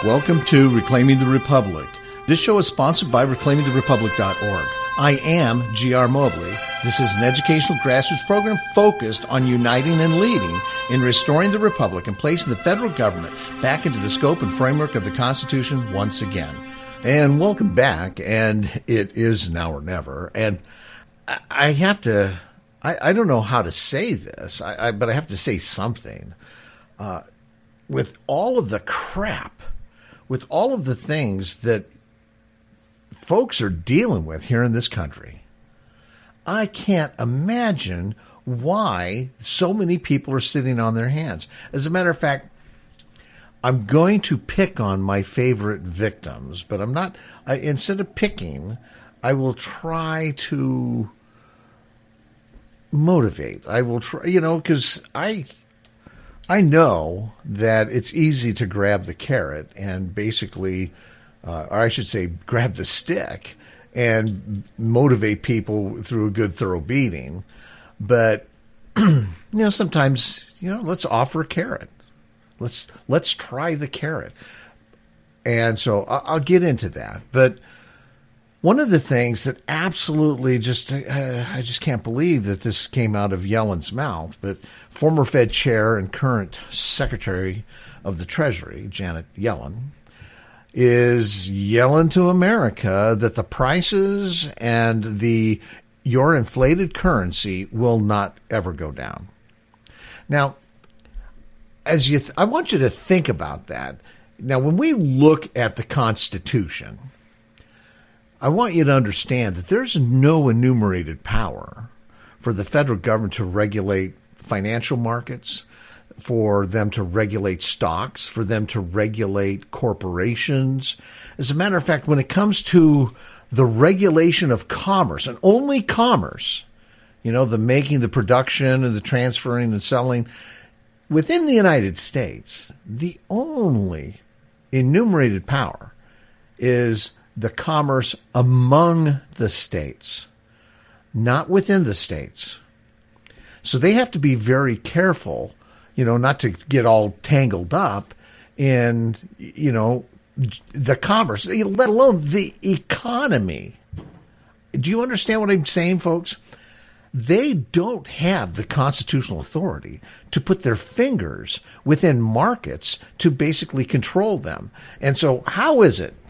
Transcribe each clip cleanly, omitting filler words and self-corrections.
Welcome to Reclaiming the Republic. This show is sponsored by reclaimingtherepublic.org. I am G.R. Mobley. This is an educational grassroots program focused on uniting and leading in restoring the Republic and placing the federal government back into the scope and framework of the Constitution once again. And welcome back, and it is now or never. And I have to, I don't know how to say this, but I have to say something. With all of the crap, with all of the things that folks are dealing with here in this country, I can't imagine why so many people are sitting on their hands. As a matter of fact, I'm going to pick on my favorite victims, but I'm not. Instead of picking, I will try to motivate. I will try, because I know that it's easy to grab the carrot and basically, or I should say, grab the stick and motivate people through a good, thorough beating. But, sometimes, let's offer a carrot. Let's try the carrot. And so I'll get into that. But one of the things that absolutely I just can't believe that this came out of Yellen's mouth, but former Fed chair and current Secretary of the Treasury, Janet Yellen, is yelling to America that the prices and your inflated currency will not ever go down. Now, I want you to think about that. Now, when we look at the Constitution, I want you to understand that there's no enumerated power for the federal government to regulate financial markets, for them to regulate stocks, for them to regulate corporations. As a matter of fact, when it comes to the regulation of commerce, and only commerce, the making, the production, and the transferring and selling, within the United States, the only enumerated power is the commerce among the states, not within the states. So they have to be very careful, not to get all tangled up in, the commerce, let alone the economy. Do you understand what I'm saying, folks? They don't have the constitutional authority to put their fingers within markets to basically control them. And so how is it?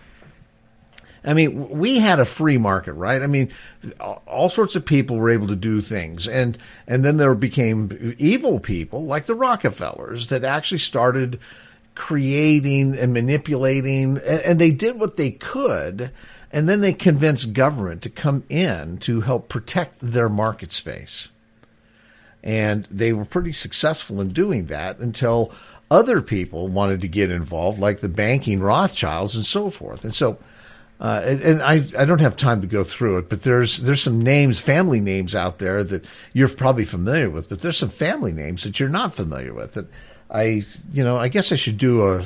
I mean, we had a free market, right? I mean, all sorts of people were able to do things. And then there became evil people like the Rockefellers that actually started creating and manipulating, and they did what they could. And then they convinced government to come in to help protect their market space. And they were pretty successful in doing that until other people wanted to get involved, like the banking Rothschilds and so forth. And so, and I don't have time to go through it, but there's some names, family names out there that you're probably familiar with, but there's some family names that you're not familiar with. That I guess I should do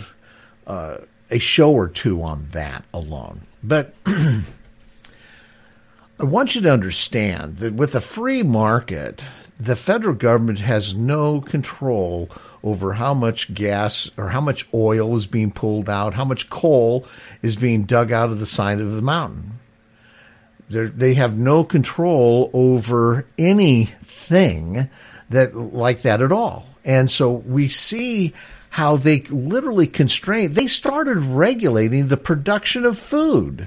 a show or two on that alone. But I want you to understand that with a free market, the federal government has no control over how much gas or how much oil is being pulled out, how much coal is being dug out of the side of the mountain. They have no control over anything like that at all. And so we see how they literally they started regulating the production of food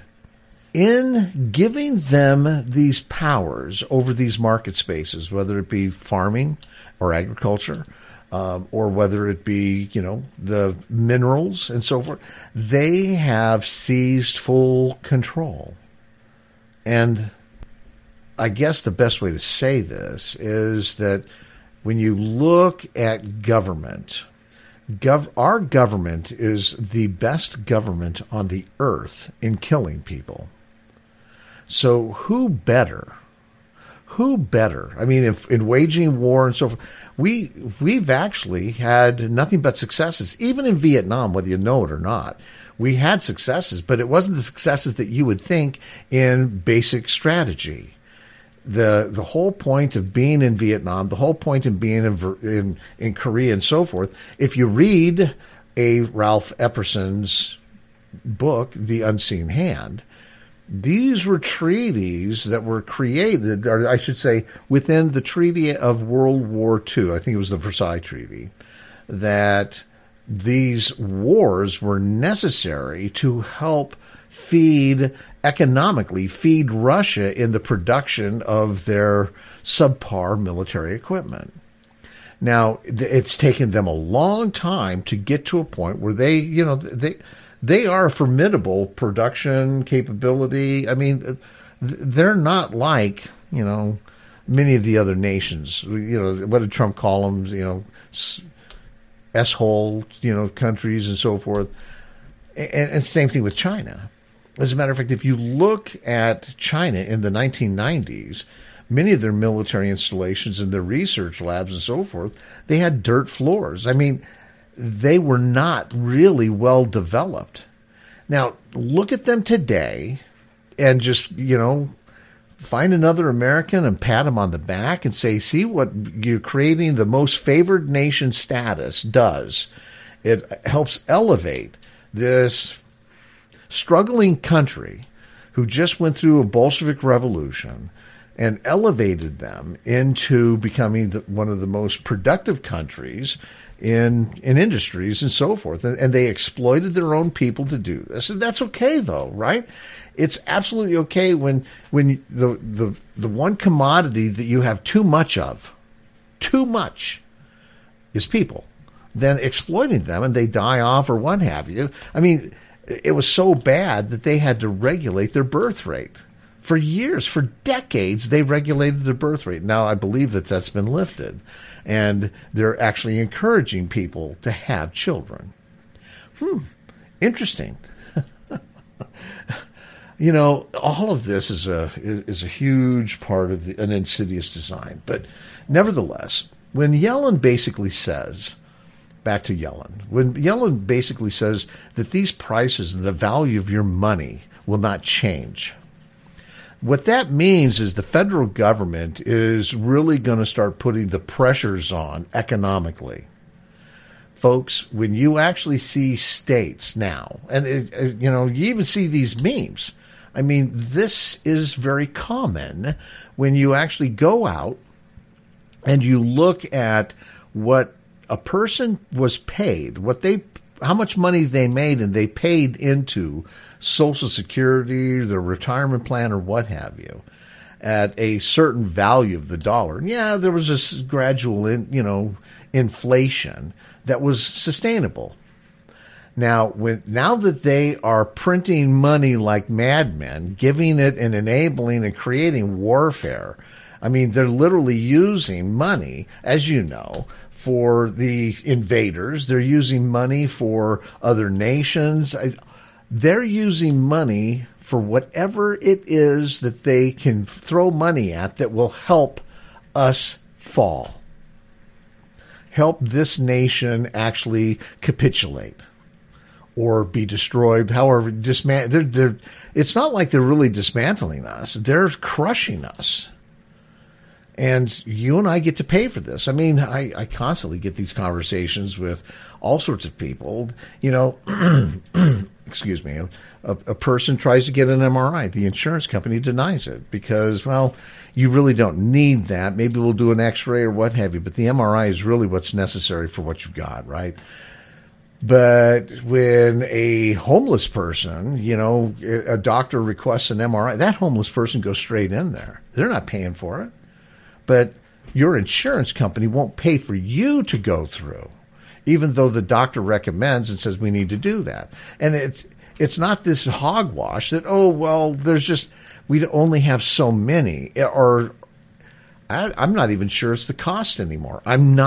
in giving them these powers over these market spaces, whether it be farming or agriculture, or whether it be, the minerals and so forth. They have seized full control. And I guess the best way to say this is that when you look at government, our government is the best government on the earth in killing people. So who better? I mean, in waging war and so forth, we've actually had nothing but successes. Even in Vietnam, whether you know it or not, we had successes, but it wasn't the successes that you would think in basic strategy. The whole point of being in Vietnam, the whole point of being in Korea and so forth, if you read Ralph Epperson's book, The Unseen Hand, these were treaties that were created, or I should say, within the Treaty of World War II. I think it was the Versailles Treaty, that these wars were necessary to help economically feed Russia in the production of their subpar military equipment. Now, it's taken them a long time to get to a point where they are a formidable production capability. I mean, they're not like, many of the other nations. What did Trump call them? S-hole, countries and so forth. And same thing with China. As a matter of fact, if you look at China in the 1990s, many of their military installations and their research labs and so forth, they had dirt floors. I mean, they were not really well developed. Now, look at them today and just, find another American and pat him on the back and say, see what you're creating the most favored nation status does. It helps elevate this struggling country who just went through a Bolshevik revolution and elevated them into becoming one of the most productive countries in industries and so forth. And they exploited their own people to do this. And that's okay, though, right? It's absolutely okay when the one commodity that you have too much is people. Then exploiting them and they die off or what have you. I mean, it was so bad that they had to regulate their birth rate. For years, for decades, they regulated the birth rate. Now, I believe that's been lifted, and they're actually encouraging people to have children. Interesting. All of this is a huge part of an insidious design. But nevertheless, when Yellen basically says, back to Yellen, when Yellen basically says that these prices, the value of your money, will not change. What that means is the federal government is really going to start putting the pressures on economically. Folks, when you actually see states now, and you even see these memes. I mean, this is very common when you actually go out and you look at what a person was paid, how much money they made, and they paid into Social Security, their retirement plan, or what have you, at a certain value of the dollar. And yeah, there was this gradual, inflation that was sustainable. Now that they are printing money like madmen, giving it and enabling and creating warfare, I mean, they're literally using money, as you know, for the invaders. They're using money for other nations. They're using money for whatever it is that they can throw money at that will help us fall. Help this nation actually capitulate or be destroyed. However, it's not like they're really dismantling us. They're crushing us. And you and I get to pay for this. I mean, I constantly get these conversations with all sorts of people. Excuse me, a person tries to get an MRI. The insurance company denies it because, well, you really don't need that. Maybe we'll do an X-ray or what have you. But the MRI is really what's necessary for what you've got, right? But when a homeless person, a doctor requests an MRI, that homeless person goes straight in there. They're not paying for it. But your insurance company won't pay for you to go through, even though the doctor recommends and says we need to do that. And it's not this hogwash that, we only have so many. Or I'm not even sure it's the cost anymore.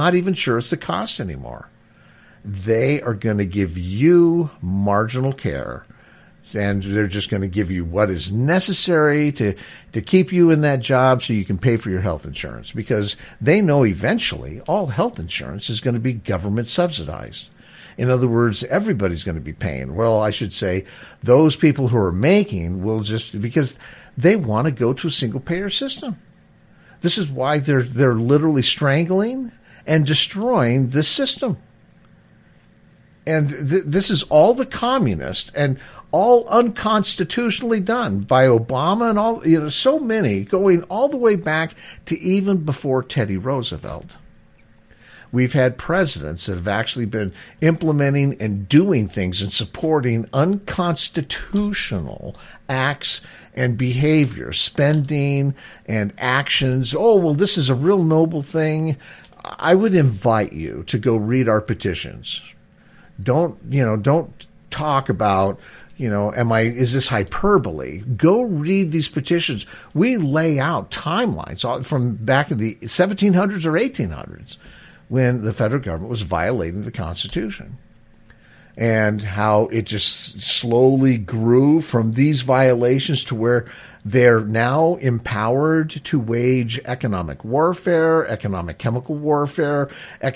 They are going to give you marginal care, and they're just going to give you what is necessary to keep you in that job so you can pay for your health insurance, because they know eventually all health insurance is going to be government subsidized. In other words, everybody's going to be paying. Well, I should say those people who are making will just, because they want to go to a single payer system. This is why they're literally strangling and destroying this system. And this is all the communists and all unconstitutionally done by Obama and all, so many, going all the way back to even before Teddy Roosevelt. We've had presidents that have actually been implementing and doing things and supporting unconstitutional acts and behavior, spending and actions. Oh, well, this is a real noble thing. I would invite you to go read our petitions. Don't talk about, is this hyperbole? Go read these petitions. We lay out timelines from back in the 1700s or 1800s. When the federal government was violating the Constitution, and how it just slowly grew from these violations to where they're now empowered to wage economic warfare, economic chemical warfare,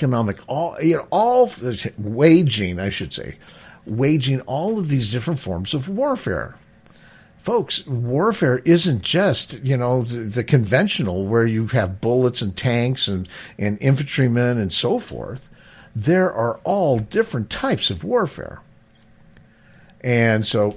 waging all of these different forms of warfare. Folks, warfare isn't just, the conventional where you have bullets and tanks and infantrymen and so forth. There are all different types of warfare. And so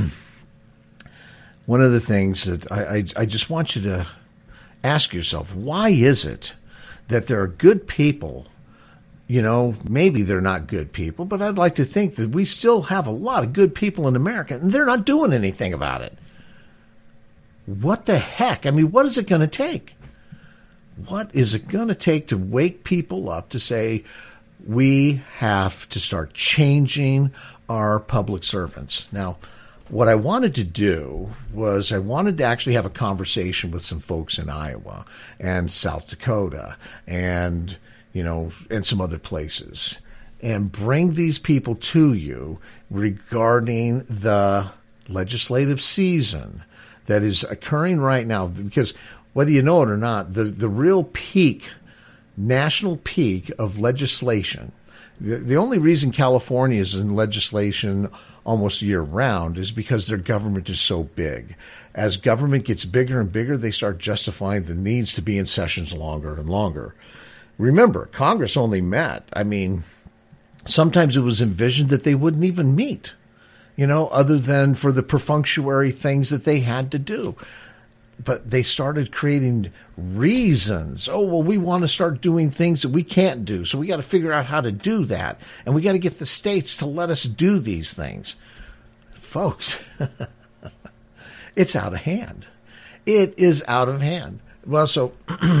one of the things that I just want you to ask yourself, why is it that there are good people? Maybe they're not good people, but I'd like to think that we still have a lot of good people in America, and they're not doing anything about it. What the heck? I mean, what is it going to take? What is it going to take to wake people up to say, we have to start changing our public servants? Now, what I wanted to do was I wanted to actually have a conversation with some folks in Iowa and South Dakota and some other places, and bring these people to you regarding the legislative season that is occurring right now. Because whether you know it or not, the real peak, national peak of legislation, the only reason California is in legislation almost year round is because their government is so big. As government gets bigger and bigger, they start justifying the needs to be in sessions longer and longer. Remember, Congress only met. I mean, sometimes it was envisioned that they wouldn't even meet, other than for the perfunctory things that they had to do. But they started creating reasons. Oh, well, we want to start doing things that we can't do, so we got to figure out how to do that. And we got to get the states to let us do these things. Folks, it's out of hand. It is out of hand. Well, so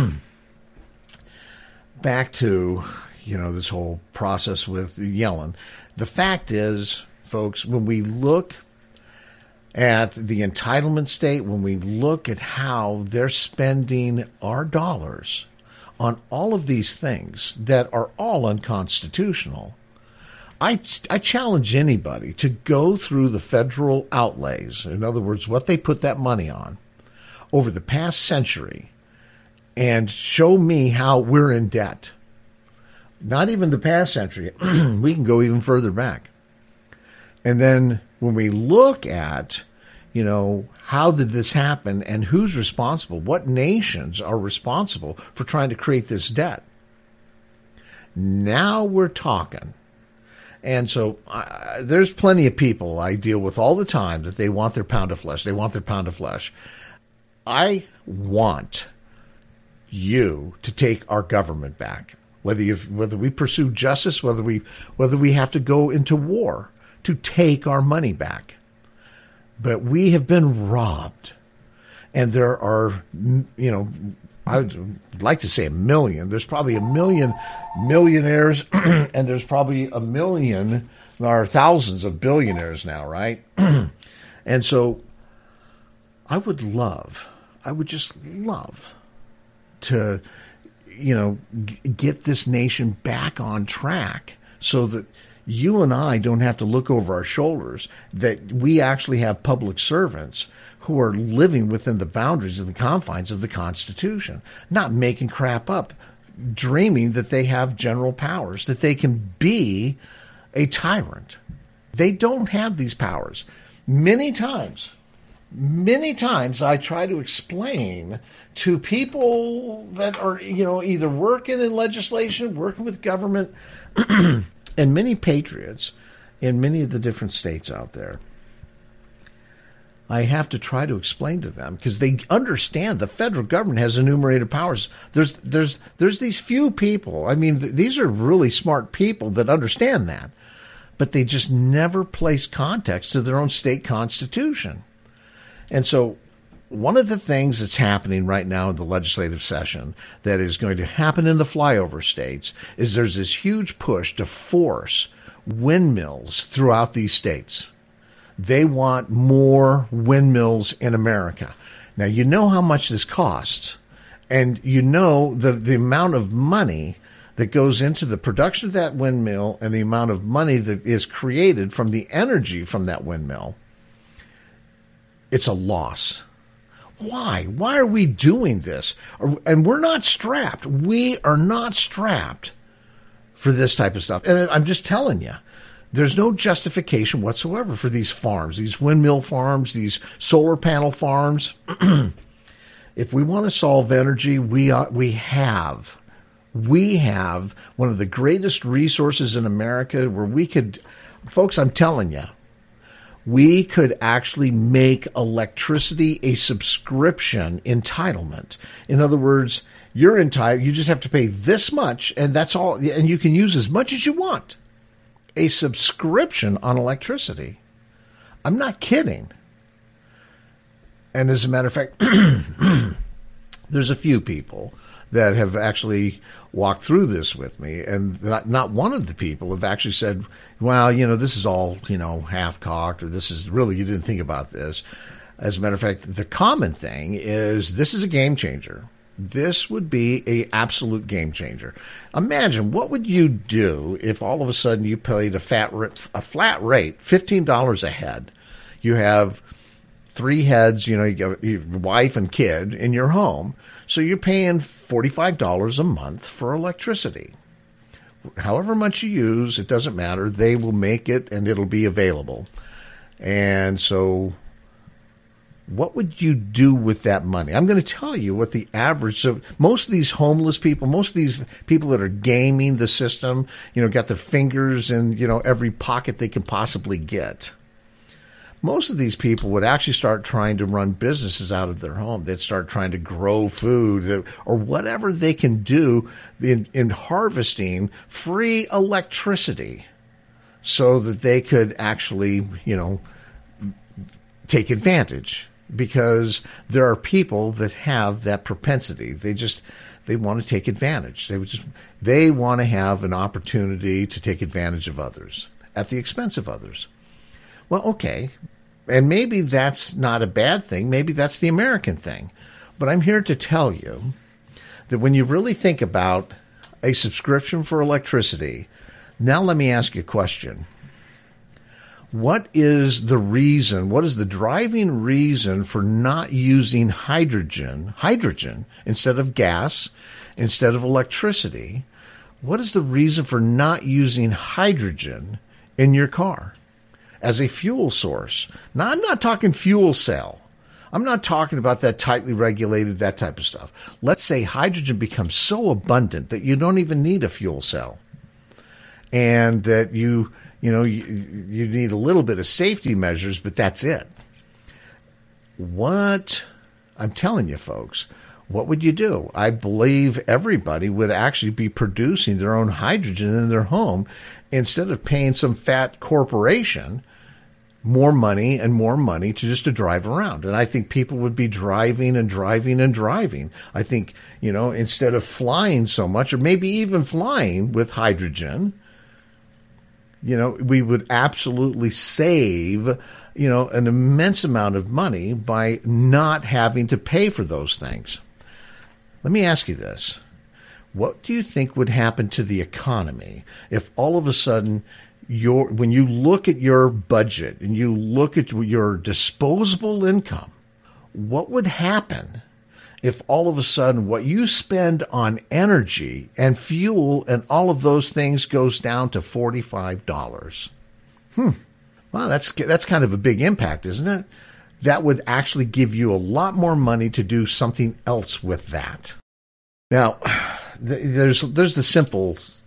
back to, this whole process with Yellen. The fact is, folks, when we look at the entitlement state, when we look at how they're spending our dollars on all of these things that are all unconstitutional, I challenge anybody to go through the federal outlays, in other words, what they put that money on, over the past century, and show me how we're in debt. Not even the past century. We can go even further back. And then when we look at, how did this happen and who's responsible, what nations are responsible for trying to create this debt, now we're talking. And so there's plenty of people I deal with all the time that they want their pound of flesh. They want their pound of flesh. I want you to take our government back. Whether we pursue justice, whether we have to go into war to take our money back. But we have been robbed. And there are, I would like to say 1 million. There's probably 1 million millionaires, and there's probably 1 million or thousands of billionaires now, right? And so I would just love to, get this nation back on track so that you and I don't have to look over our shoulders, that we actually have public servants who are living within the boundaries and the confines of the Constitution, not making crap up, dreaming that they have general powers, that they can be a tyrant. They don't have these powers. Many times I try to explain to people that are, either working in legislation, working with government, and many patriots in many of the different states out there. I have to try to explain to them because they understand the federal government has enumerated powers. There's these few people. I mean, these are really smart people that understand that, but they just never place context to their own state constitution. And so one of the things that's happening right now in the legislative session that is going to happen in the flyover states is there's this huge push to force windmills throughout these states. They want more windmills in America. Now, you know how much this costs, and you know the amount of money that goes into the production of that windmill and the amount of money that is created from the energy from that windmill. It's a loss. Why? Why are we doing this? And we're not strapped. We are not strapped for this type of stuff. And I'm just telling you, there's no justification whatsoever for these farms, these windmill farms, these solar panel farms. If we want to solve energy, we have one of the greatest resources in America where we could, folks, I'm telling you, we could actually make electricity a subscription entitlement. In other words, you're entitled, you just have to pay this much, and that's all, and you can use as much as you want. A subscription on electricity. I'm not kidding. And as a matter of fact, there's a few people that have actually walked through this with me, and not one of the people have actually said, well, this is all, half-cocked, or this is really, you didn't think about this. As a matter of fact, the common thing is this is a game changer. This would be an absolute game changer. Imagine, what would you do if all of a sudden you paid a flat rate, $15 a head? You have 3 heads, you got your wife and kid in your home. So you're paying $45 a month for electricity. However much you use, it doesn't matter. They will make it and it'll be available. And so what would you do with that money? I'm going to tell you what the average, so most of these homeless people, most of these people that are gaming the system, got their fingers in, every pocket they can possibly get. Most of these people would actually start trying to run businesses out of their home. They'd start trying to grow food or whatever they can do in harvesting free electricity so that they could actually, take advantage. Because there are people that have that propensity. They want to take advantage. They want to have an opportunity to take advantage of others at the expense of others. Well, okay. And maybe that's not a bad thing. Maybe that's the American thing. But I'm here to tell you that when you really think about a subscription for electricity, now let me ask you a question. What is the reason, what is the driving reason for not using hydrogen instead of gas, instead of electricity? What is the reason for not using hydrogen in your car as a fuel source? Now, I'm not talking fuel cell. I'm not talking about that tightly regulated, that type of stuff. Let's say hydrogen becomes so abundant that you don't even need a fuel cell, and that you need a little bit of safety measures, but that's it. What I'm telling you, folks, what would you do? I believe everybody would actually be producing their own hydrogen in their home instead of paying some fat corporation more money to just to drive around. And I think people would be driving and driving and driving. I think, instead of flying so much, or maybe even flying with hydrogen, we would absolutely save, an immense amount of money by not having to pay for those things. Let me ask you this. What do you think would happen to the economy if all of a sudden when you look at your budget and you look at your disposable income, what would happen if all of a sudden what you spend on energy and fuel and all of those things goes down to $45? Well, that's kind of a big impact, isn't it? That would actually give you a lot more money to do something else with that. Now, there's the simple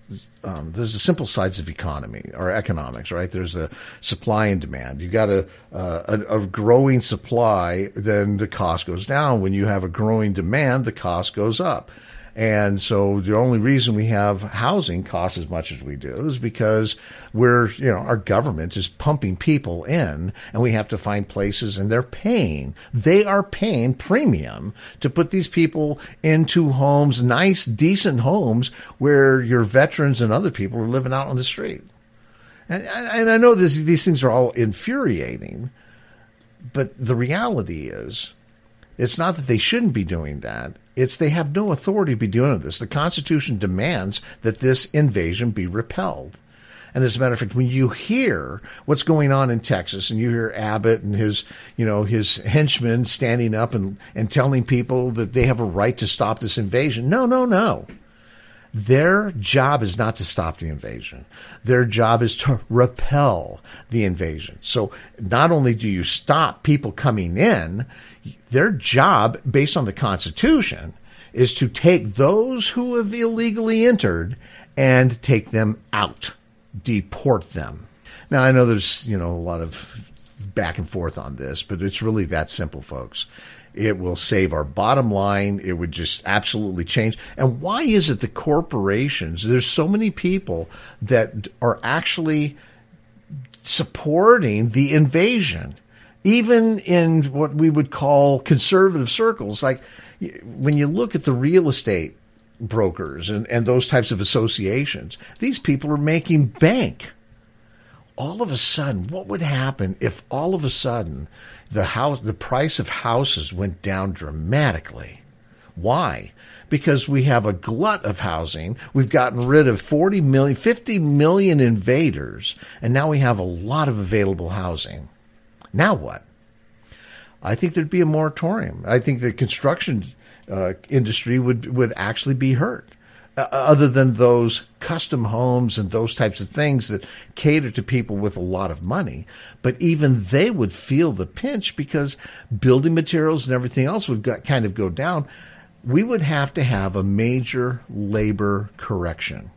there's the simple sides of economy or economics, right? There's a supply and demand. You got a growing supply, then the cost goes down. When you have a growing demand, the cost goes up. And so the only reason we have housing cost as much as we do is because our government is pumping people in, and we have to find places, and they are paying premium to put these people into homes, nice, decent homes where your veterans and other people are living out on the street. And I know these things are all infuriating, but the reality is, it's not that they shouldn't be doing that. It's they have no authority to be doing this. The Constitution demands that this invasion be repelled. And as a matter of fact, when you hear what's going on in Texas, and you hear Abbott and his henchmen standing up and telling people that they have a right to stop this invasion, no. Their job is not to stop the invasion. Their job is to repel the invasion. So not only do you stop people coming in, their job, based on the Constitution, is to take those who have illegally entered and take them out, deport them. Now, I know there's, a lot of back and forth on this, but it's really that simple, folks. It will save our bottom line. It would just absolutely change. And why is it the corporations, there's so many people that are actually supporting the invasion, even in what we would call conservative circles? Like when you look at the real estate brokers and those types of associations, these people are making bank. All of a sudden, what would happen if all of a sudden the price of houses went down dramatically? Why? Because we have a glut of housing. We've gotten rid of 50 million invaders, and now we have a lot of available housing. Now what? I think there'd be a moratorium. I think the construction industry would actually be hurt. Other than those custom homes and those types of things that cater to people with a lot of money. But even they would feel the pinch because building materials and everything else would kind of go down. We would have to have a major labor correction.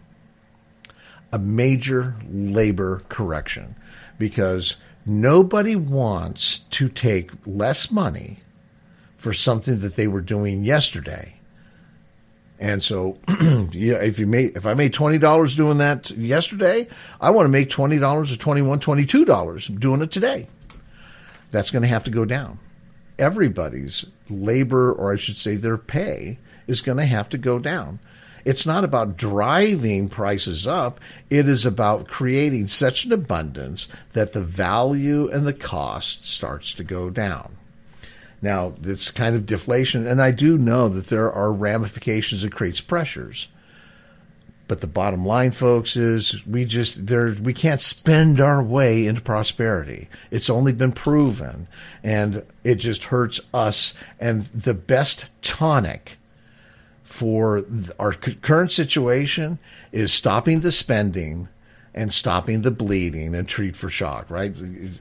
Because nobody wants to take less money for something that they were doing yesterday. And so, if I made $20 doing that yesterday, I want to make $20 or $21, $22 doing it today. That's going to have to go down. Everybody's labor, or I should say their pay, is going to have to go down. It's not about driving prices up. It is about creating such an abundance that the value and the cost starts to go down. Now, it's kind of deflation, and I do know that there are ramifications that creates pressures. But the bottom line, folks, is we can't spend our way into prosperity. It's only been proven, and it just hurts us. And the best tonic for our current situation is stopping the spending and stopping the bleeding and treat for shock, right?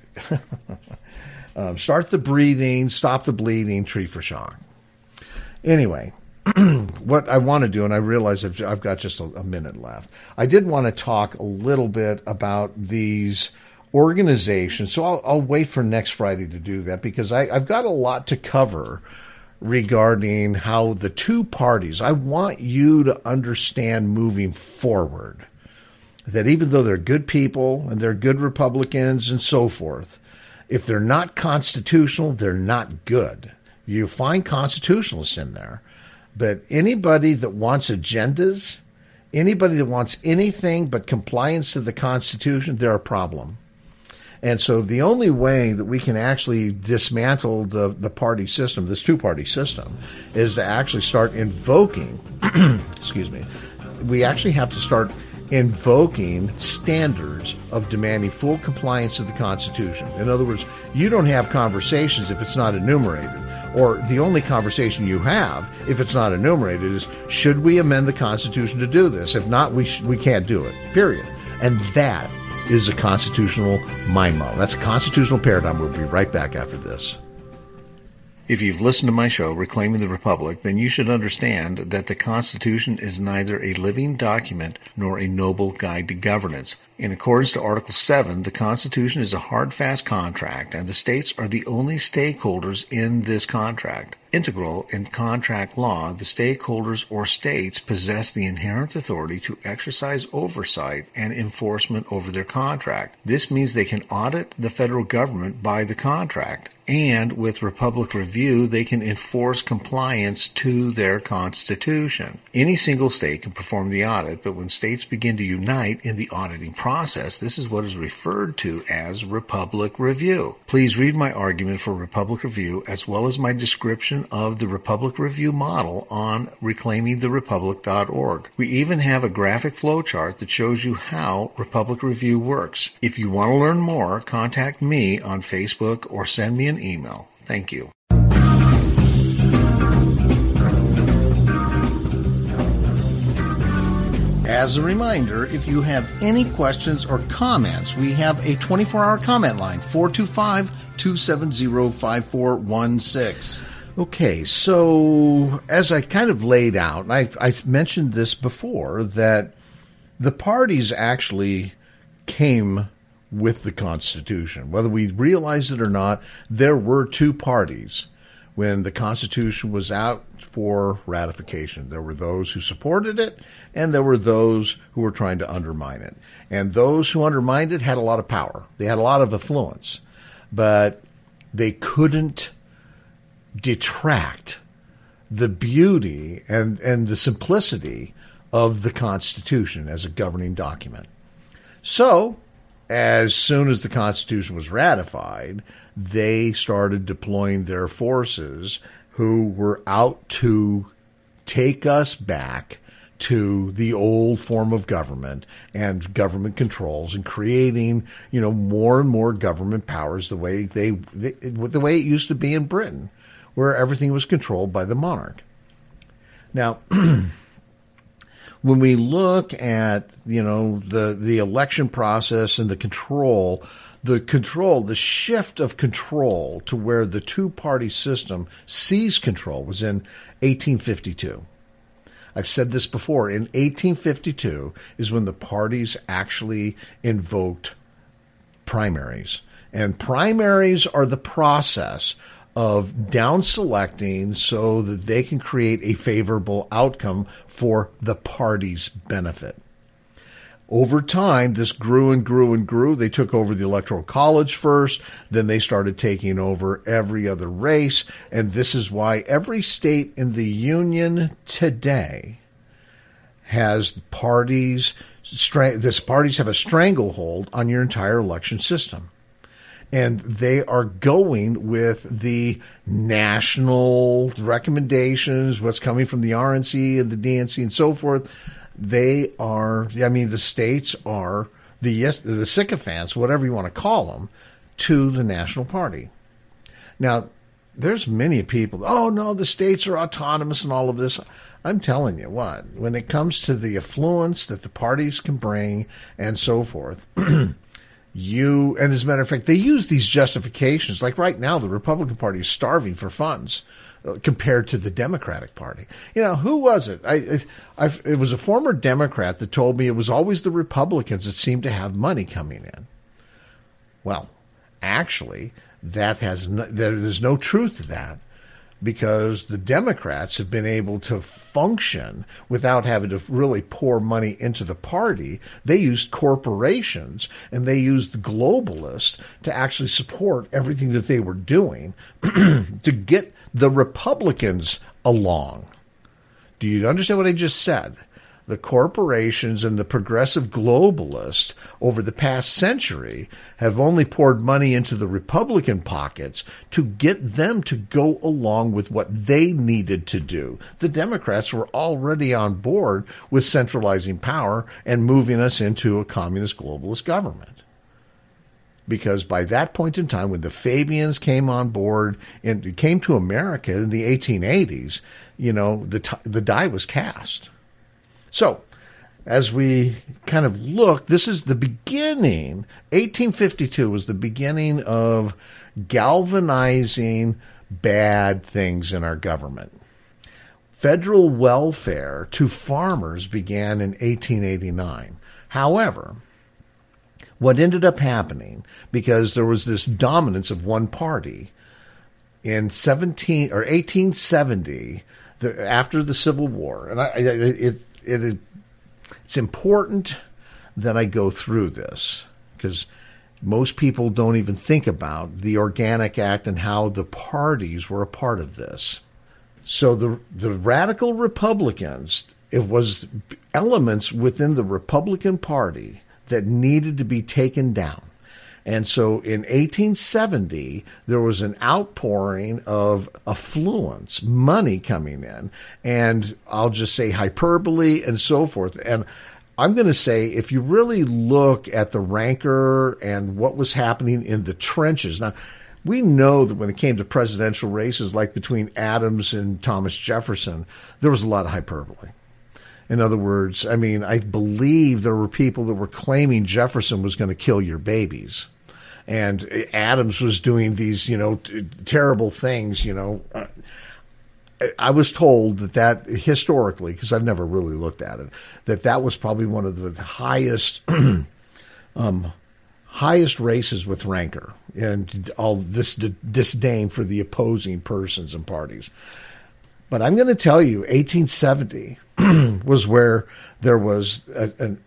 Start the breathing, stop the bleeding, treat for shock. Anyway, what I want to do, and I realize I've got just a minute left, I did want to talk a little bit about these organizations. So I'll wait for next Friday to do that because I've got a lot to cover regarding how the two parties, I want you to understand moving forward that even though they're good people and they're good Republicans and so forth, if they're not constitutional, they're not good. You find constitutionalists in there. But anybody that wants agendas, anybody that wants anything but compliance to the Constitution, they're a problem. And so the only way that we can actually dismantle the party system, this two-party system, is to actually start invoking, excuse me, we actually have to start invoking standards of demanding full compliance to the Constitution. In other words, you don't have conversations if it's not enumerated, or the only conversation you have if it's not enumerated is, should we amend the Constitution to do this? If not, we can't do it, period. And that is a constitutional mind model. That's a constitutional paradigm. We'll be right back after this. If you've listened to my show, Reclaiming the Republic, then you should understand that the Constitution is neither a living document nor a noble guide to governance. In accordance to Article 7, the Constitution is a hard, fast contract, and the states are the only stakeholders in this contract. Integral in contract law, the stakeholders or states possess the inherent authority to exercise oversight and enforcement over their contract. This means they can audit the federal government by the contract, and with Republic Review, they can enforce compliance to their Constitution. Any single state can perform the audit, but when states begin to unite in the auditing process, this is what is referred to as Republic Review. Please read my argument for Republic Review as well as my description of the Republic Review model on reclaimingtherepublic.org. We even have a graphic flowchart that shows you how Republic Review works. If you want to learn more, contact me on Facebook or send me an email. Thank you. As a reminder, if you have any questions or comments, we have a 24-hour comment line, 425-270-5416. Okay, so as I kind of laid out, and I mentioned this before, that the parties actually came with the Constitution. Whether we realize it or not, there were two parties when the Constitution was out for ratification. There were those who supported it, and there were those who were trying to undermine it. And those who undermined it had a lot of power. They had a lot of influence, but they couldn't detract the beauty and the simplicity of the Constitution as a governing document. So, as soon as the Constitution was ratified, they started deploying their forces who were out to take us back to the old form of government and government controls and creating, more and more government powers the way the way it used to be in Britain, where everything was controlled by the monarch. Now, when we look at, the election process and the shift of control to where the two-party system seized control was in 1852. I've said this before. In 1852 is when the parties actually invoked primaries. And primaries are the process of down selecting so that they can create a favorable outcome for the party's benefit. Over time, this grew and grew and grew. They took over the Electoral College first, then they started taking over every other race, and this is why every state in the Union today has parties have a stranglehold on your entire election system. And they are going with the national recommendations, what's coming from the RNC and the DNC and so forth. The states are the sycophants, whatever you want to call them, to the national party. Now, there's many people, oh, no, the states are autonomous and all of this. I'm telling you what, when it comes to the affluence that the parties can bring and so forth, and as a matter of fact, they use these justifications. Like right now, the Republican Party is starving for funds compared to the Democratic Party. Who was it? It was a former Democrat that told me it was always the Republicans that seemed to have money coming in. Well, actually, there's no truth to that, because the Democrats have been able to function without having to really pour money into the party. They used corporations and they used the globalists to actually support everything that they were doing to get the Republicans along. Do you understand what I just said? The corporations and the progressive globalists over the past century have only poured money into the Republican pockets to get them to go along with what they needed to do. The Democrats were already on board with centralizing power and moving us into a communist globalist government. Because by that point in time, when the Fabians came on board and came to America in the 1880s, the die was cast. So, as we kind of look, this is the beginning. 1852 was the beginning of galvanizing bad things in our government. Federal welfare to farmers began in 1889. However, what ended up happening, because there was this dominance of one party, in 1870, after the Civil War, and it's important that I go through this because most people don't even think about the Organic Act and how the parties were a part of this. So the radical Republicans, it was elements within the Republican Party that needed to be taken down. And so in 1870, there was an outpouring of affluence, money coming in, and I'll just say hyperbole and so forth. And I'm going to say, if you really look at the rancor and what was happening in the trenches, now, we know that when it came to presidential races, like between Adams and Thomas Jefferson, there was a lot of hyperbole. In other words, I mean, I believe there were people that were claiming Jefferson was going to kill your babies. And Adams was doing these, terrible things, I was told that historically, because I've never really looked at it, that was probably one of the highest highest races with rancor and all this disdain for the opposing persons and parties. But I'm going to tell you, 1870 was where there was an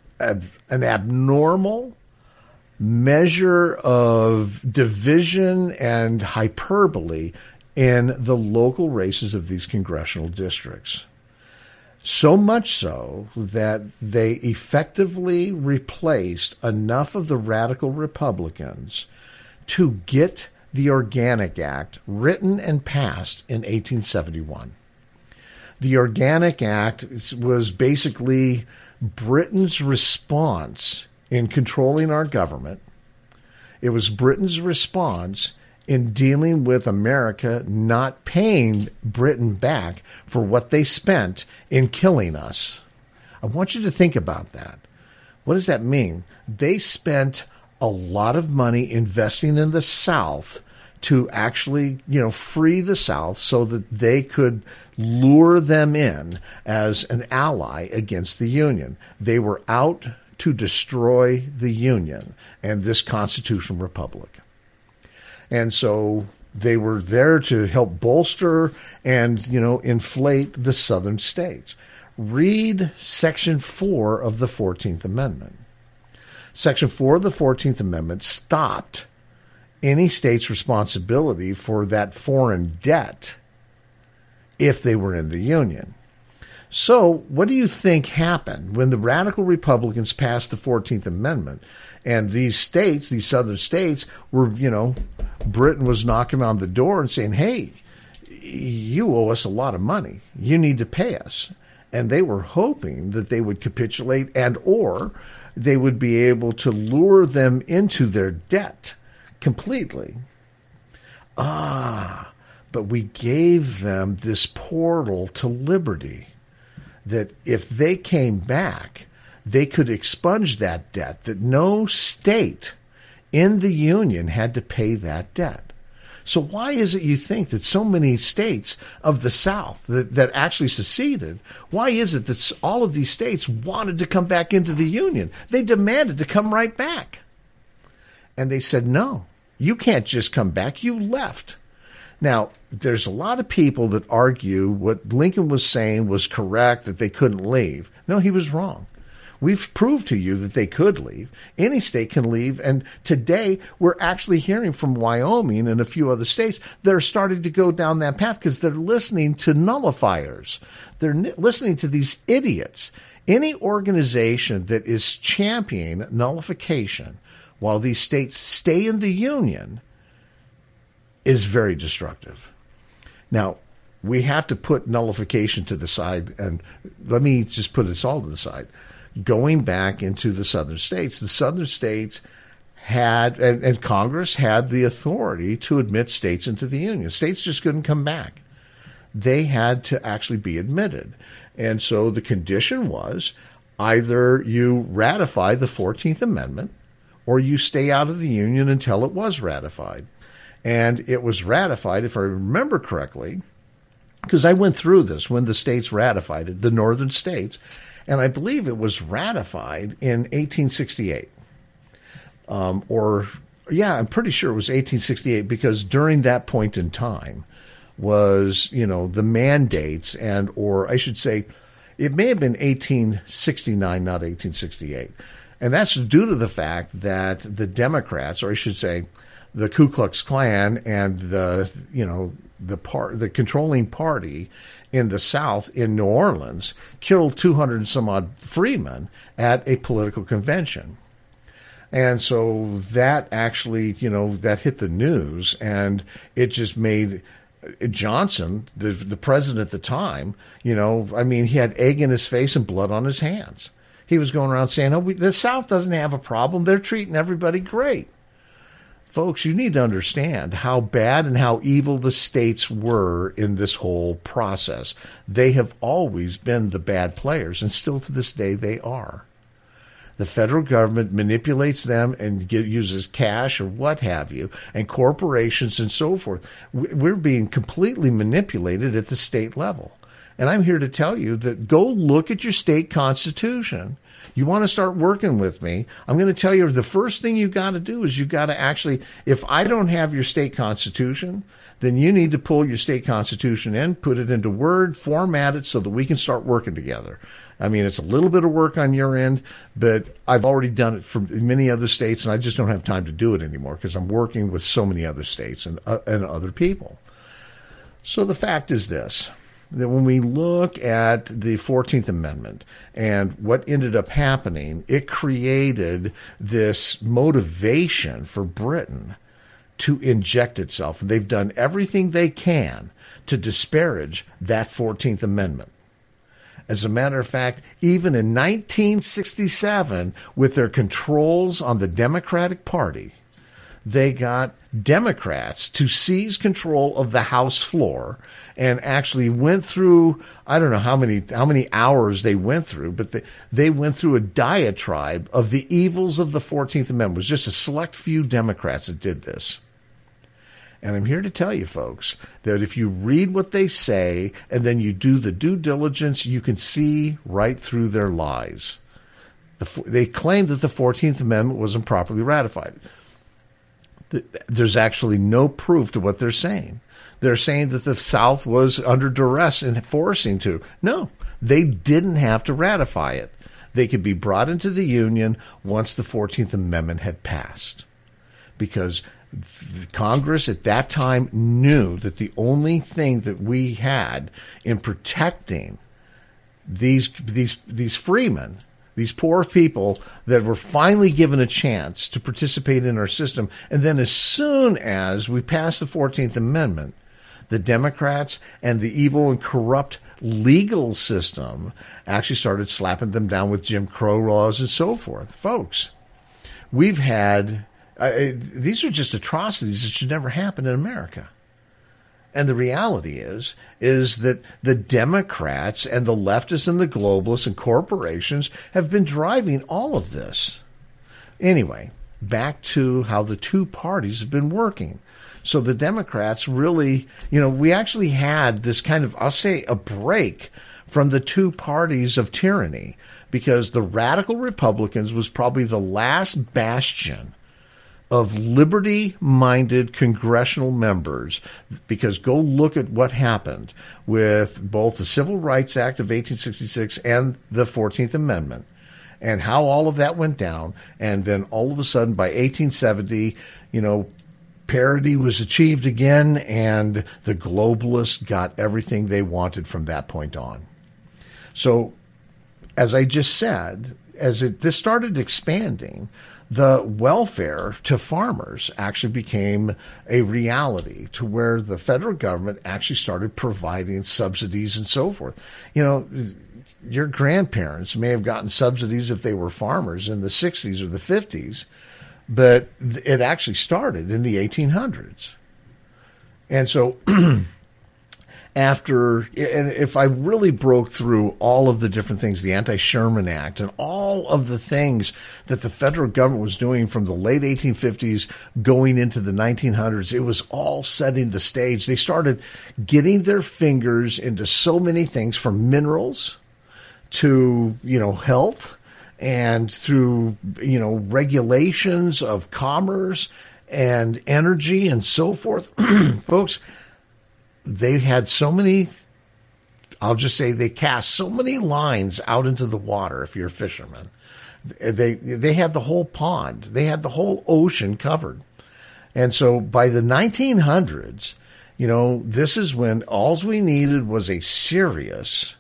abnormal measure of division and hyperbole in the local races of these congressional districts. So much so that they effectively replaced enough of the radical Republicans to get the Organic Act written and passed in 1871. The Organic Act was basically Britain's response in controlling our government. It was Britain's response in dealing with America not paying Britain back for what they spent in killing us. I want you to think about that. What does that mean? They spent a lot of money investing in the South to actually, free the South so that they could lure them in as an ally against the Union. They were out to destroy the Union and this constitutional republic. And so they were there to help bolster and, inflate the southern states. Read Section 4 of the 14th Amendment. Section 4 of the 14th Amendment stopped any state's responsibility for that foreign debt if they were in the Union. So what do you think happened when the radical Republicans passed the 14th Amendment and these states, these southern states, were, Britain was knocking on the door and saying, hey, you owe us a lot of money. You need to pay us. And they were hoping that they would capitulate and or they would be able to lure them into their debt completely. But we gave them this portal to liberty that if they came back, they could expunge that debt, that no state in the Union had to pay that debt. So why is it you think that so many states of the South that actually seceded, why is it that all of these states wanted to come back into the Union? They demanded to come right back. And they said, no, you can't just come back. You left. Now, there's a lot of people that argue what Lincoln was saying was correct, that they couldn't leave. No, he was wrong. We've proved to you that they could leave. Any state can leave. And today we're actually hearing from Wyoming and a few other states that are starting to go down that path because they're listening to nullifiers. They're listening to these idiots. Any organization that is championing nullification while these states stay in the Union is very destructive. Now, we have to put nullification to the side, and let me just put this all to the side. Going back into the southern states had, and Congress had the authority to admit states into the Union. States just couldn't come back. They had to actually be admitted. And so the condition was either you ratify the 14th Amendment or you stay out of the Union until it was ratified. And it was ratified, if I remember correctly, because I went through this when the states ratified it, the northern states, and I believe it was ratified in 1868. I'm pretty sure it was 1868, because during that point in time was, the mandates or I should say, it may have been 1869, not 1868. And that's due to the fact that the Democrats, or I should say, the Ku Klux Klan and the controlling party in the South in New Orleans killed 200 and some odd freemen at a political convention. And so that actually, that hit the news, and it just made Johnson, the president at the time, he had egg in his face and blood on his hands. He was going around saying, the South doesn't have a problem. They're treating everybody great. Folks, you need to understand how bad and how evil the states were in this whole process. They have always been the bad players, and still to this day they are. The federal government manipulates them and uses cash or what have you, and corporations and so forth. We're being completely manipulated at the state level. And I'm here to tell you that go look at your state constitution. You want to start working with me, I'm going to tell you the first thing you got to do is you got to actually, if I don't have your state constitution, then you need to pull your state constitution in, put it into Word, format it so that we can start working together. I mean, it's a little bit of work on your end, but I've already done it for many other states, and I just don't have time to do it anymore because I'm working with so many other states and other people. So the fact is this, that when we look at the 14th Amendment and what ended up happening, it created this motivation for Britain to inject itself. And they've done everything they can to disparage that 14th Amendment. As a matter of fact, even in 1967, with their controls on the Democratic Party, they got Democrats to seize control of the House floor and actually went through, I don't know how many hours they went through, but they went through a diatribe of the evils of the 14th Amendment. It was just a select few Democrats that did this. And I'm here to tell you, folks, that if you read what they say and then you do the due diligence, you can see right through their lies. They claim that the 14th Amendment wasn't properly ratified. There's actually no proof to what they're saying. They're saying that the South was under duress and forcing to. No, they didn't have to ratify it. They could be brought into the Union once the 14th Amendment had passed. Because Congress at that time knew that the only thing that we had in protecting these freemen, these poor people that were finally given a chance to participate in our system, and then as soon as we passed the 14th Amendment, the Democrats and the evil and corrupt legal system actually started slapping them down with Jim Crow laws and so forth. Folks, we've had... these are just atrocities that should never happen in America. And the reality is that the Democrats and the leftists and the globalists and corporations have been driving all of this. Anyway, back to how the two parties have been working. So the Democrats really, we actually had this kind of, I'll say, a break from the two parties of tyranny, because the radical Republicans was probably the last bastion of liberty-minded congressional members, because go look at what happened with both the Civil Rights Act of 1866 and the 14th Amendment, and how all of that went down. And then all of a sudden, by 1870, parity was achieved again, and the globalists got everything they wanted from that point on. So, as I just said, this started expanding, the welfare to farmers actually became a reality, to where the federal government actually started providing subsidies and so forth. Your grandparents may have gotten subsidies if they were farmers in the 60s or the 50s, but it actually started in the 1800s. And so after, and if I really broke through all of the different things, the Anti-Sherman Act and all of the things that the federal government was doing from the late 1850s going into the 1900s, it was all setting the stage. They started getting their fingers into so many things, from minerals to, health, and through, regulations of commerce and energy and so forth. Folks, they had so many, I'll just say they cast so many lines out into the water. If you're a fisherman, they had the whole pond, they had the whole ocean covered. And so by the 1900s, this is when all we needed was a serious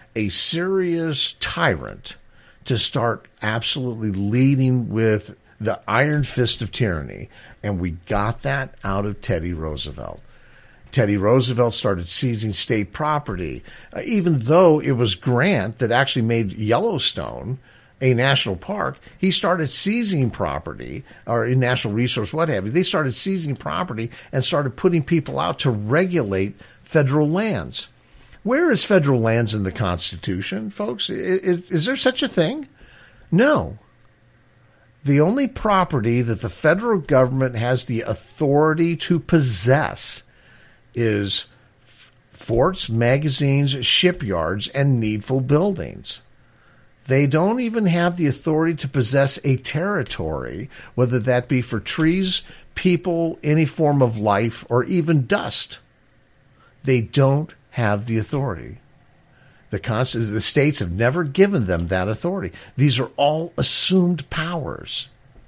tyrant to start absolutely leading with the iron fist of tyranny. And we got that out of Teddy Roosevelt. Teddy Roosevelt started seizing state property, even though it was Grant that actually made Yellowstone a national park. He started seizing property, or a natural resource, what have you. They started seizing property and started putting people out to regulate federal lands. Where is federal lands in the Constitution, folks? Is there such a thing? No. The only property that the federal government has the authority to possess is forts, magazines, shipyards, and needful buildings. They don't even have the authority to possess a territory, whether that be for trees, people, any form of life, or even dust. They don't have the authority. The states have never given them that authority. These are all assumed powers.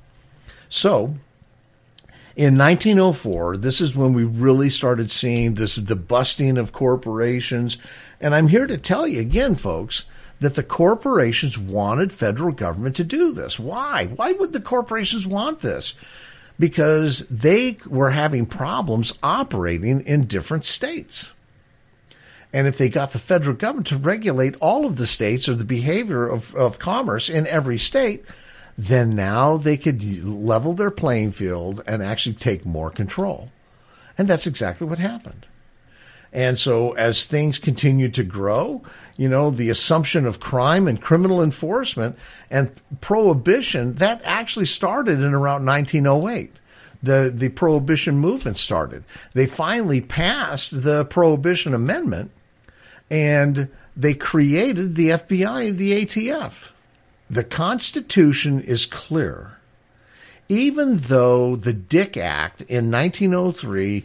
So, in 1904, this is when we really started seeing the busting of corporations. And I'm here to tell you again, folks, that the corporations wanted federal government to do this. Why? Why would the corporations want this? Because they were having problems operating in different states. And if they got the federal government to regulate all of the states or the behavior of commerce in every state, then now they could level their playing field and actually take more control. And that's exactly what happened. And so as things continued to grow, the assumption of crime and criminal enforcement and prohibition, that actually started in around 1908. The prohibition movement started. They finally passed the Prohibition Amendment, and they created the FBI and the ATF. The Constitution is clear. Even though the Dick Act in 1903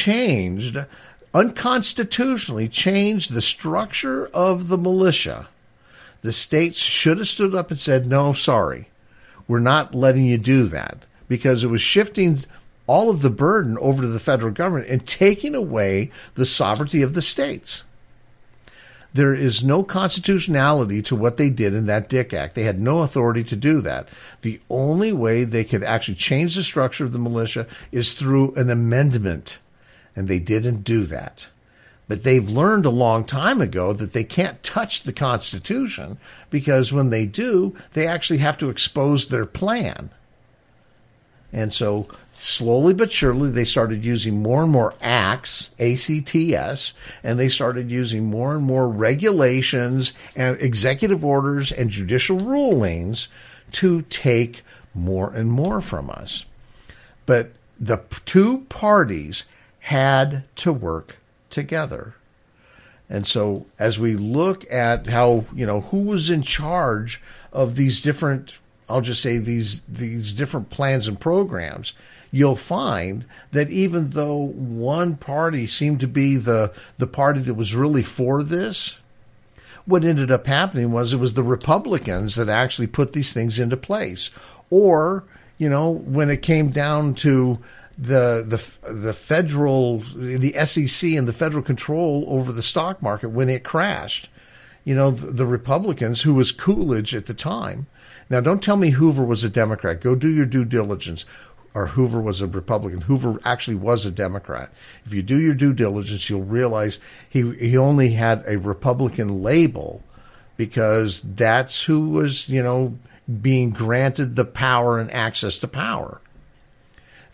unconstitutionally changed the structure of the militia, the states should have stood up and said, no, sorry, we're not letting you do that, because it was shifting all of the burden over to the federal government and taking away the sovereignty of the states. There is no constitutionality to what they did in that Dick Act. They had no authority to do that. The only way they could actually change the structure of the militia is through an amendment, and they didn't do that. But they've learned a long time ago that they can't touch the Constitution, because when they do, they actually have to expose their plan. And so slowly but surely, they started using more and more acts, ACTS, and they started using more and more regulations and executive orders and judicial rulings to take more and more from us. But the two parties had to work together. And so as we look at how, who was in charge of these different, I'll just say these different plans and programs, you'll find that even though one party seemed to be the party that was really for this, what ended up happening was it was the Republicans that actually put these things into place. Or, when it came down to the federal, the SEC and the federal control over the stock market when it crashed, the Republicans, who was Coolidge at the time. Now, don't tell me Hoover was a Democrat. Go do your due diligence. Or Hoover was a Republican. Hoover actually was a Democrat. If you do your due diligence, you'll realize he only had a Republican label because that's who was, being granted the power and access to power.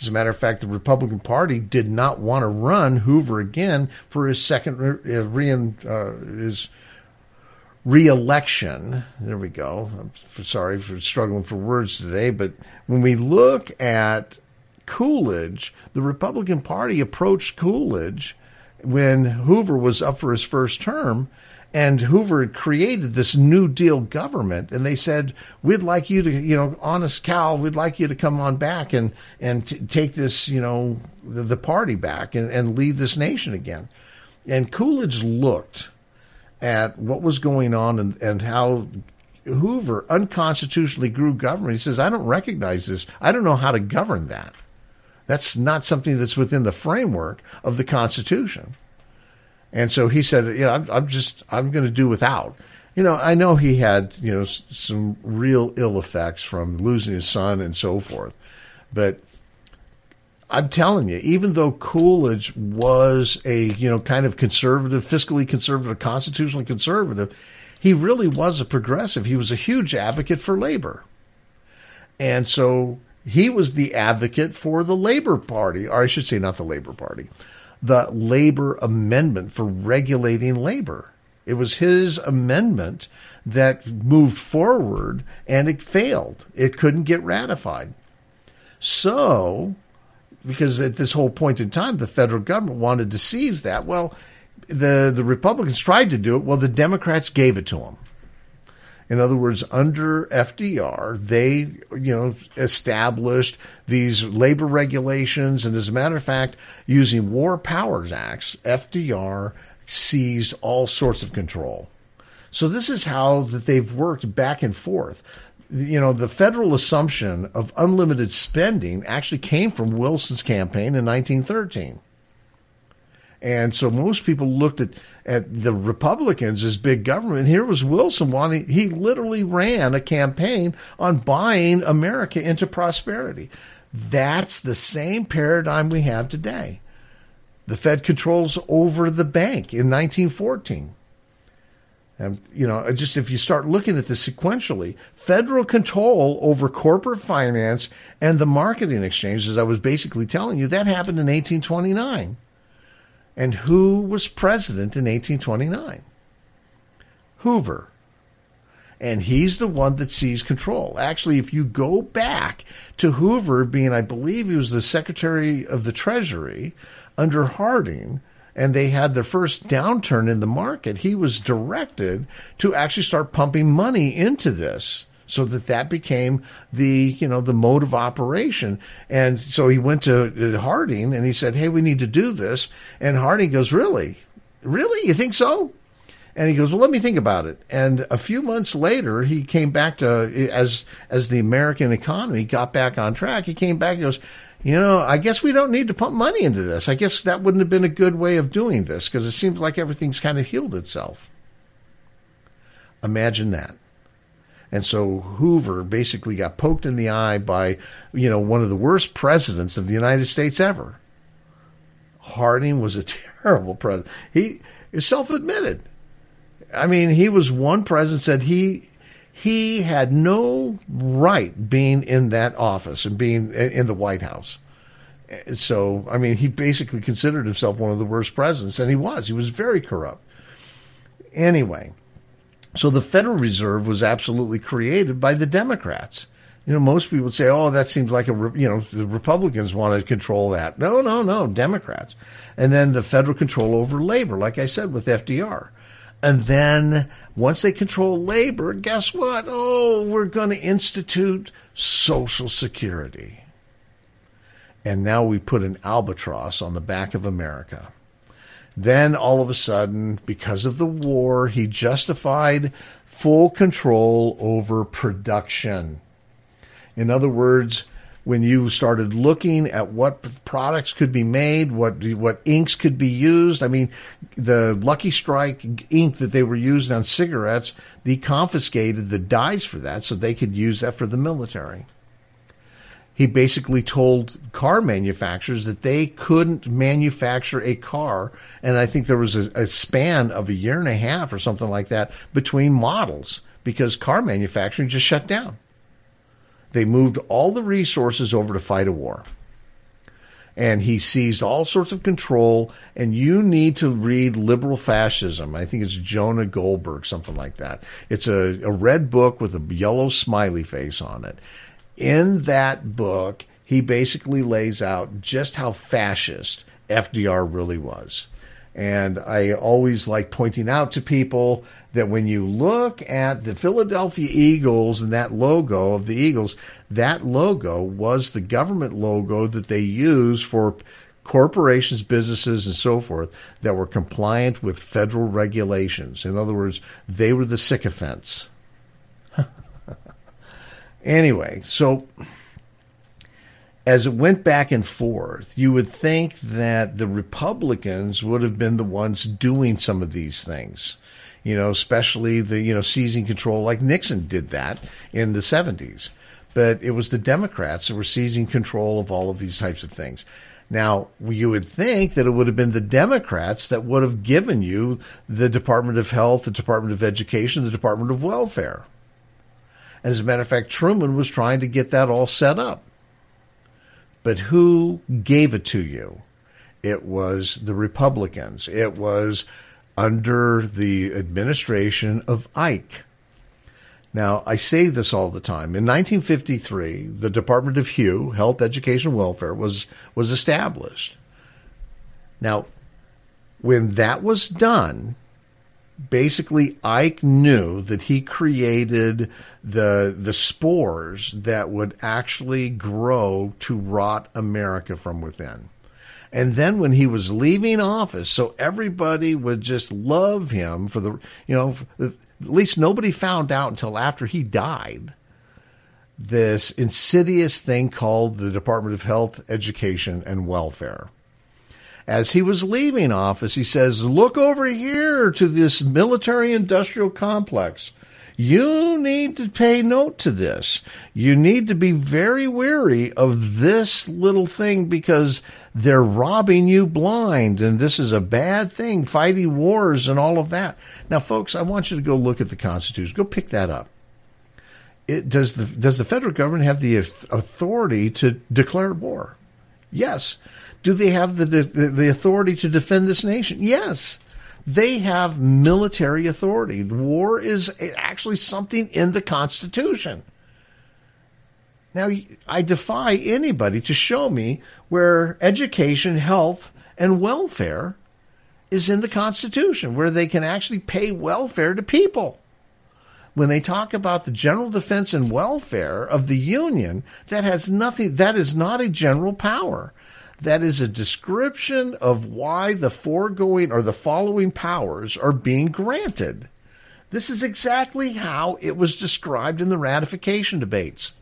As a matter of fact, the Republican Party did not want to run Hoover again for his second his re-election. There we go. I'm sorry for struggling for words today, but when we look at Coolidge, the Republican Party approached Coolidge when Hoover was up for his first term, and Hoover had created this New Deal government, and they said, we'd like you to, honest Cal, we'd like you to come on back and take this, the party back and lead this nation again. And Coolidge looked at what was going on and how Hoover unconstitutionally grew government. He says, I don't recognize this. I don't know how to govern that. That's not something that's within the framework of the Constitution. And so he said, I'm going to do without. I know he had, some real ill effects from losing his son and so forth. But I'm telling you, even though Coolidge was a, kind of conservative, fiscally conservative, constitutionally conservative, he really was a progressive. He was a huge advocate for labor. And so he was the advocate for the Labor Party, or I should say not the Labor Party, the labor amendment for regulating labor. It was his amendment that moved forward, and it failed. It couldn't get ratified. So, because at this whole point in time, the federal government wanted to seize that. Well, the Republicans tried to do it. Well, the Democrats gave it to them. In other words, under FDR, they, established these labor regulations. And as a matter of fact, using War Powers Acts, FDR seized all sorts of control. So this is how that they've worked back and forth. The federal assumption of unlimited spending actually came from Wilson's campaign in 1913. And so most people looked at the Republicans as big government. Here was Wilson he literally ran a campaign on buying America into prosperity. That's the same paradigm we have today. The Fed controls over the bank in 1914. And, just if you start looking at this sequentially, federal control over corporate finance and the marketing exchange, as I was basically telling you, that happened in 1829. And who was president in 1829? Hoover. And he's the one that seized control. Actually, if you go back to Hoover being, I believe he was the Secretary of the Treasury under Harding, and they had their first downturn in the market, he was directed to actually start pumping money into this, so that became the mode of operation. And so he went to Harding and he said, hey, we need to do this. And Harding goes, really? You think so? And he goes, well, let me think about it. And a few months later, he came back to, as the American economy got back on track, he came back and goes, I guess we don't need to pump money into this. I guess that wouldn't have been a good way of doing this, because it seems like everything's kind of healed itself. Imagine that. And so Hoover basically got poked in the eye by, one of the worst presidents of the United States ever. Harding was a terrible president. He is self-admitted. I mean, he was one president said he had no right being in that office and being in the White House. So, I mean, he basically considered himself one of the worst presidents, and he was. He was very corrupt. Anyway. So the Federal Reserve was absolutely created by the Democrats. Most people would say, oh, that seems like the Republicans want to control that. No, Democrats. And then the federal control over labor, like I said, with FDR. And then once they control labor, guess what? Oh, we're going to institute Social Security. And now we put an albatross on the back of America. Then all of a sudden, because of the war, he justified full control over production. In other words, when you started looking at what products could be made, what inks could be used, I mean, the Lucky Strike ink that they were using on cigarettes, they confiscated the dyes for that so they could use that for the military. He basically told car manufacturers that they couldn't manufacture a car. And I think there was a span of a year and a half or something like that between models because car manufacturing just shut down. They moved all the resources over to fight a war. And he seized all sorts of control. And you need to read Liberal Fascism. I think it's Jonah Goldberg, something like that. It's a red book with a yellow smiley face on it. In that book, he basically lays out just how fascist FDR really was. And I always like pointing out to people that when you look at the Philadelphia Eagles and that logo of the Eagles, that logo was the government logo that they used for corporations, businesses, and so forth that were compliant with federal regulations. In other words, they were the sycophants. Anyway, so as it went back and forth, you would think that the Republicans would have been the ones doing some of these things, especially the, seizing control, like Nixon did that in the 70s. But it was the Democrats that were seizing control of all of these types of things. Now, you would think that it would have been the Democrats that would have given you the Department of Health, the Department of Education, the Department of Welfare. And as a matter of fact, Truman was trying to get that all set up. But who gave it to you? It was the Republicans. It was under the administration of Ike. Now, I say this all the time. In 1953, the Department of HEW, Health, Education, Welfare, was established. Now, when that was done, basically Ike knew that he created the spores that would actually grow to rot America from within. And then when he was leaving office, so everybody would just love him for the, at least nobody found out until after he died, this insidious thing called the Department of Health, Education, and Welfare. As he was leaving office, he says, look over here to this military-industrial complex. You need to pay note to this. You need to be very wary of this little thing because they're robbing you blind, and this is a bad thing, fighting wars and all of that. Now, folks, I want you to go look at the Constitution. Go pick that up. Does the federal government have the authority to declare war? Yes. Do they have the authority to defend this nation? Yes. They have military authority. The war is actually something in the Constitution. Now, I defy anybody to show me where education, health, and welfare is in the Constitution, where they can actually pay welfare to people. When they talk about the general defense and welfare of the Union, that has nothing, that is not a general power. That is a description of why the foregoing or the following powers are being granted. This is exactly how it was described in the ratification debates.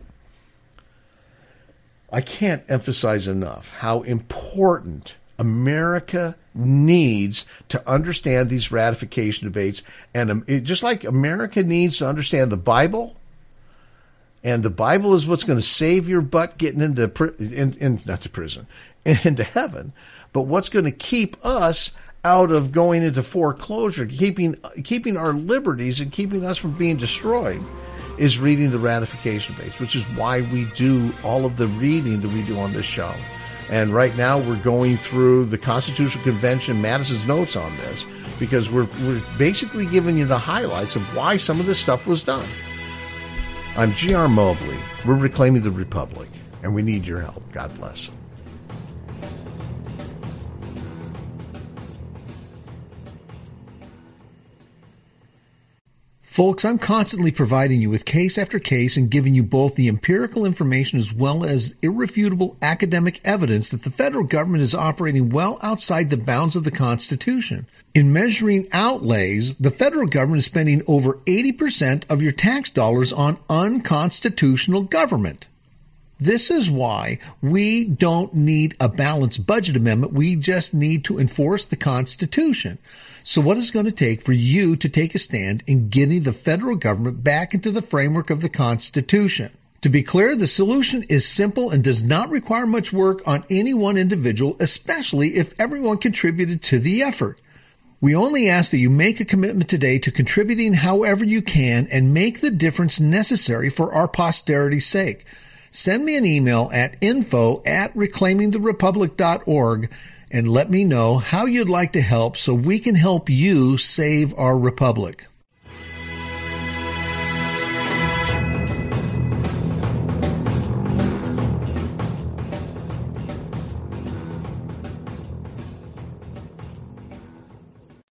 I can't emphasize enough how important America needs to understand these ratification debates. And just like America needs to understand the Bible, and the Bible is what's going to save your butt getting into into heaven, but what's going to keep us out of going into foreclosure, keeping our liberties and keeping us from being destroyed, is reading the ratification debates, which is why we do all of the reading that we do on this show. And right now we're going through the Constitutional Convention, Madison's notes on this, because we're basically giving you the highlights of why some of this stuff was done. I'm G.R. Mobley. We're reclaiming the Republic, and we need your help. God bless. Folks, I'm constantly providing you with case after case and giving you both the empirical information as well as irrefutable academic evidence that the federal government is operating well outside the bounds of the Constitution. In measuring outlays, the federal government is spending over 80% of your tax dollars on unconstitutional government. This is why we don't need a balanced budget amendment. We just need to enforce the Constitution. So what is it going to take for you to take a stand in getting the federal government back into the framework of the Constitution? To be clear, the solution is simple and does not require much work on any one individual, especially if everyone contributed to the effort. We only ask that you make a commitment today to contributing however you can and make the difference necessary for our posterity's sake. Send me an email at info@reclaimingtherepublic.org and let me know how you'd like to help so we can help you save our republic.